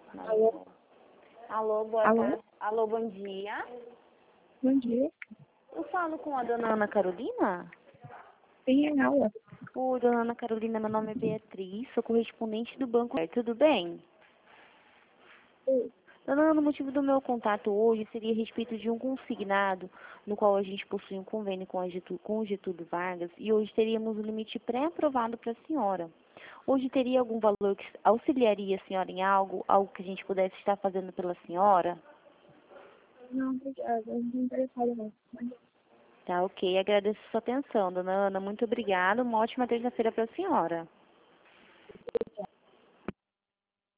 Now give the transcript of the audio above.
Alô? Alô, boa Alô? tarde. Alô, bom dia. Bom dia. Eu falo com a dona Ana Carolina? Tem a aula. Oi, dona Ana Carolina, meu nome é Beatriz, sou correspondente do Banco. Tudo bem? Oi. Dona Ana, o motivo do meu contato hoje seria a respeito de um consignado, no qual a gente possui um convênio com o Getúlio Vargas, e hoje teríamos um limite pré-aprovado para a senhora. Hoje teria algum valor que auxiliaria a senhora em algo que a gente pudesse estar fazendo pela senhora? Não, obrigada. Eu não estou interessada não. Tá, ok. Agradeço a sua atenção, dona Ana. Muito obrigada. Uma ótima terça-feira para a senhora.